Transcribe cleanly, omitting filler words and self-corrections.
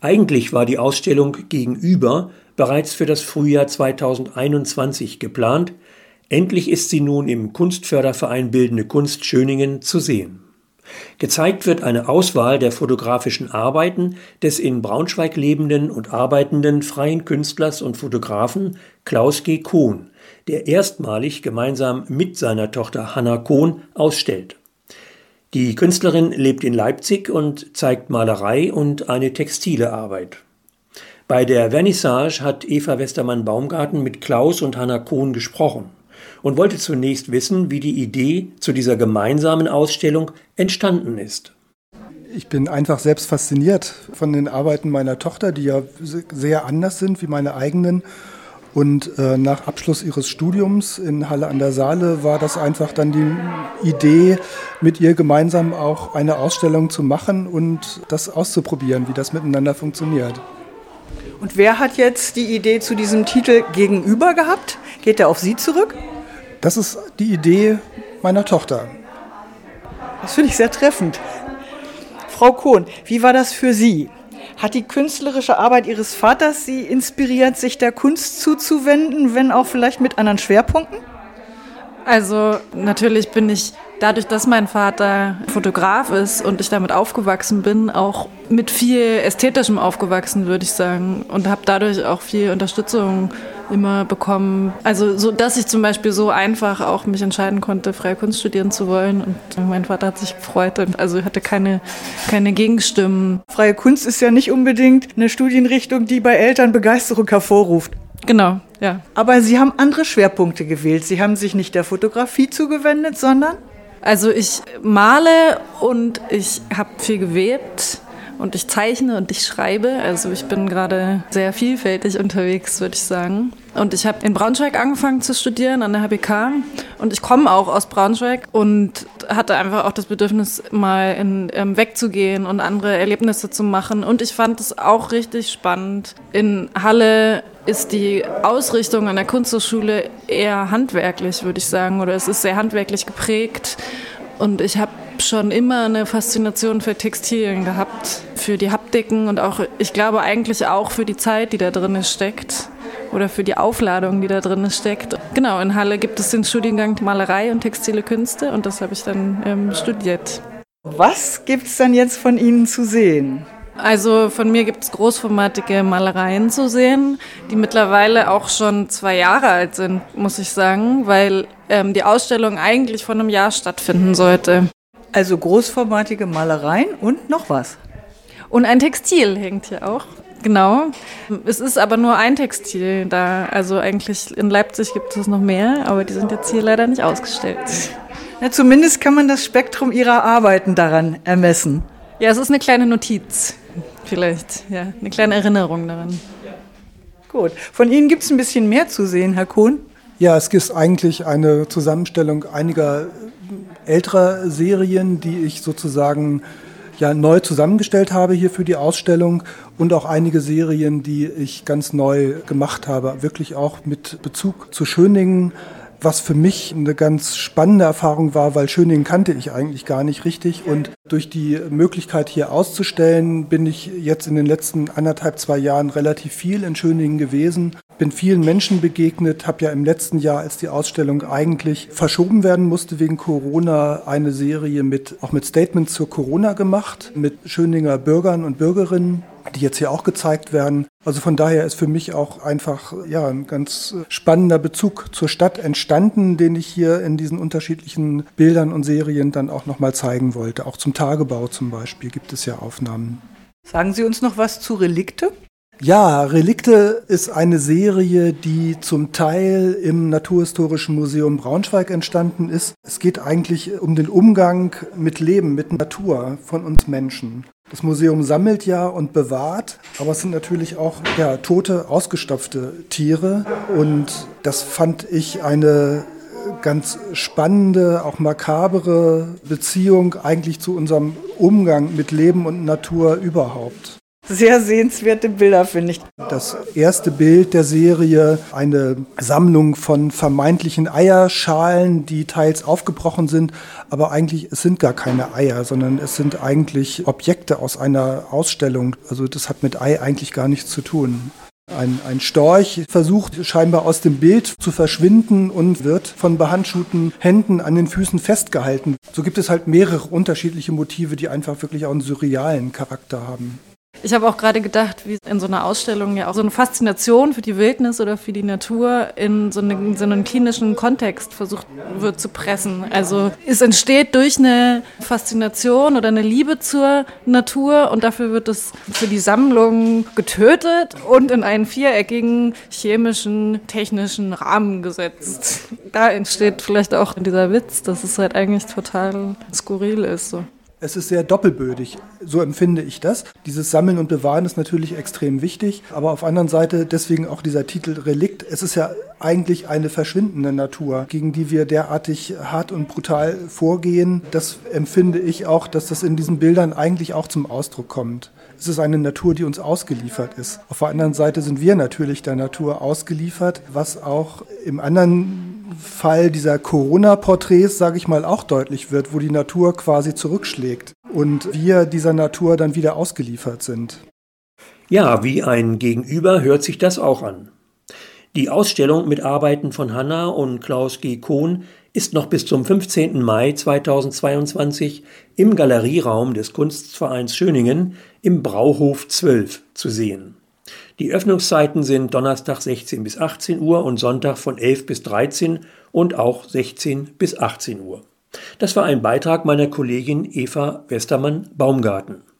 Eigentlich war die Ausstellung Gegenüber bereits für das Frühjahr 2021 geplant. Endlich ist sie nun im Kunstförderverein Bildende Kunst Schöningen zu sehen. Gezeigt wird eine Auswahl der fotografischen Arbeiten des in Braunschweig lebenden und arbeitenden freien Künstlers und Fotografen Klaus G. Kohn, der erstmalig gemeinsam mit seiner Tochter Hanna Kohn ausstellt. Die Künstlerin lebt in Leipzig und zeigt Malerei und eine textile Arbeit. Bei der Vernissage hat Eva Westermann-Baumgarten mit Klaus und Hanna Kohn gesprochen und wollte zunächst wissen, wie die Idee zu dieser gemeinsamen Ausstellung entstanden ist. Ich bin einfach selbst fasziniert von den Arbeiten meiner Tochter, die ja sehr anders sind wie meine eigenen. Und nach Abschluss ihres Studiums in Halle an der Saale war das einfach dann die Idee, mit ihr gemeinsam auch eine Ausstellung zu machen und das auszuprobieren, wie das miteinander funktioniert. Und wer hat jetzt die Idee zu diesem Titel Gegenüber gehabt? Geht der auf Sie zurück? Das ist die Idee meiner Tochter. Das finde ich sehr treffend. Frau Kohn, wie war das für Sie? Hat die künstlerische Arbeit Ihres Vaters Sie inspiriert, sich der Kunst zuzuwenden, wenn auch vielleicht mit anderen Schwerpunkten? Also natürlich bin ich dadurch, dass mein Vater Fotograf ist und ich damit aufgewachsen bin, auch mit viel Ästhetischem aufgewachsen, würde ich sagen. Und habe dadurch auch viel Unterstützung immer bekommen. Also so, dass ich zum Beispiel so einfach auch mich entscheiden konnte, freie Kunst studieren zu wollen. Und mein Vater hat sich gefreut und also hatte keine Gegenstimmen. Freie Kunst ist ja nicht unbedingt eine Studienrichtung, die bei Eltern Begeisterung hervorruft. Genau, ja. Aber Sie haben andere Schwerpunkte gewählt. Sie haben sich nicht der Fotografie zugewendet, sondern? Also ich male und ich habe viel gewebt. Und ich zeichne und ich schreibe, also ich bin gerade sehr vielfältig unterwegs, würde ich sagen. Und ich habe in Braunschweig angefangen zu studieren, an der HBK. Und ich komme auch aus Braunschweig und hatte einfach auch das Bedürfnis, mal wegzugehen und andere Erlebnisse zu machen. Und ich fand es auch richtig spannend. In Halle ist die Ausrichtung an der Kunsthochschule eher handwerklich, würde ich sagen. Oder es ist sehr handwerklich geprägt. Und ich habe schon immer eine Faszination für Textilien gehabt, für die Haptiken und auch, ich glaube eigentlich auch für die Zeit, die da drin steckt oder für die Aufladung, die da drin steckt. Genau, in Halle gibt es den Studiengang Malerei und textile Künste und das habe ich dann studiert. Was gibt es dann jetzt von Ihnen zu sehen? Also von mir gibt es großformatige Malereien zu sehen, die mittlerweile auch schon 2 Jahre alt sind, muss ich sagen, weil die Ausstellung eigentlich vor einem Jahr stattfinden sollte. Also großformatige Malereien und noch was? Und ein Textil hängt hier auch, genau. Es ist aber nur ein Textil da, also eigentlich in Leipzig gibt es noch mehr, aber die sind jetzt hier leider nicht ausgestellt. Ja, zumindest kann man das Spektrum Ihrer Arbeiten daran ermessen. Ja, es ist eine kleine Notiz, vielleicht, ja, eine kleine Erinnerung daran. Gut, von Ihnen gibt es ein bisschen mehr zu sehen, Herr Kohn? Ja, es ist eigentlich eine Zusammenstellung einiger älterer Serien, die ich sozusagen neu zusammengestellt habe hier für die Ausstellung und auch einige Serien, die ich ganz neu gemacht habe, wirklich auch mit Bezug zu Schöningen, was für mich eine ganz spannende Erfahrung war, weil Schöningen kannte ich eigentlich gar nicht richtig und durch die Möglichkeit hier auszustellen, bin ich jetzt in den letzten 1,5-2 Jahren relativ viel in Schöningen gewesen, bin vielen Menschen begegnet, habe ja im letzten Jahr, als die Ausstellung eigentlich verschoben werden musste wegen Corona, eine Serie auch mit Statements zur Corona gemacht, mit Schöninger Bürgern und Bürgerinnen, die jetzt hier auch gezeigt werden. Also von daher ist für mich auch einfach ein ganz spannender Bezug zur Stadt entstanden, den ich hier in diesen unterschiedlichen Bildern und Serien dann auch nochmal zeigen wollte. Auch zum Tagebau zum Beispiel gibt es ja Aufnahmen. Sagen Sie uns noch was zu Relikte? Ja, Relikte ist eine Serie, die zum Teil im Naturhistorischen Museum Braunschweig entstanden ist. Es geht eigentlich um den Umgang mit Leben, mit Natur von uns Menschen. Das Museum sammelt ja und bewahrt, aber es sind natürlich auch tote, ausgestopfte Tiere. Und das fand ich eine ganz spannende, auch makabere Beziehung eigentlich zu unserem Umgang mit Leben und Natur überhaupt. sehr sehenswerte Bilder, finde ich. Das erste Bild der Serie, eine Sammlung von vermeintlichen Eierschalen, die teils aufgebrochen sind, aber eigentlich, es sind gar keine Eier, sondern es sind eigentlich Objekte aus einer Ausstellung. Also das hat mit Ei eigentlich gar nichts zu tun. Ein Storch versucht scheinbar aus dem Bild zu verschwinden und wird von behandschuhten Händen an den Füßen festgehalten. So gibt es halt mehrere unterschiedliche Motive, die einfach wirklich auch einen surrealen Charakter haben. Ich habe auch gerade gedacht, wie in so einer Ausstellung ja auch so eine Faszination für die Wildnis oder für die Natur in so einen klinischen Kontext versucht wird zu pressen. Also es entsteht durch eine Faszination oder eine Liebe zur Natur und dafür wird es für die Sammlung getötet und in einen viereckigen chemischen, technischen Rahmen gesetzt. Da entsteht vielleicht auch dieser Witz, dass es halt eigentlich total skurril ist. So. Es ist sehr doppelbödig, so empfinde ich das. Dieses Sammeln und Bewahren ist natürlich extrem wichtig, aber auf der anderen Seite deswegen auch dieser Titel Relikt. Es ist ja eigentlich eine verschwindende Natur, gegen die wir derartig hart und brutal vorgehen. Das empfinde ich auch, dass das in diesen Bildern eigentlich auch zum Ausdruck kommt. Es ist eine Natur, die uns ausgeliefert ist. Auf der anderen Seite sind wir natürlich der Natur ausgeliefert, was auch im anderen Fall dieser Corona-Porträts, sage ich mal, auch deutlich wird, wo die Natur quasi zurückschlägt und wir dieser Natur dann wieder ausgeliefert sind. Ja, wie ein Gegenüber hört sich das auch an. Die Ausstellung mit Arbeiten von Hanna und Klaus G. Kohn ist noch bis zum 15. Mai 2022 im Galerieraum des Kunstvereins Schöningen im Brauhof 12 zu sehen. Die Öffnungszeiten sind Donnerstag 16 bis 18 Uhr und Sonntag von 11 bis 13 und auch 16 bis 18 Uhr. Das war ein Beitrag meiner Kollegin Eva Westermann-Baumgarten.